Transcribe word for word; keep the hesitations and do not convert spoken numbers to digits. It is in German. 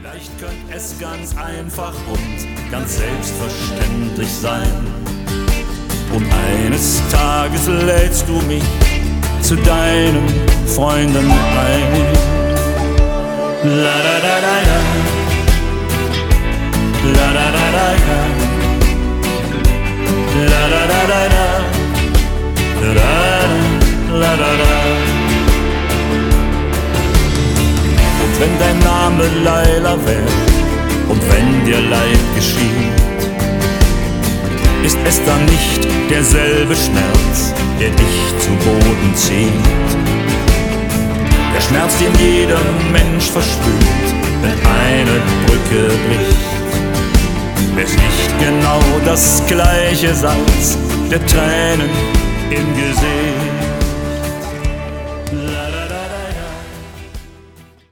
Vielleicht könnte es ganz einfach und ganz selbstverständlich sein. Und eines Tages lädst du mich zu deinen Freunden ein. La da da da da, la da da da da, la da da da da, la da da da. Und wenn dein Name Laila wäre und wenn dir Leid geschieht, ist es dann nicht derselbe Schmerz, der dich zu Boden zieht? Der Schmerz, den jeder Mensch verspürt, wenn eine Brücke bricht. Wär's nicht genau das gleiche Salz der Tränen im Gesicht?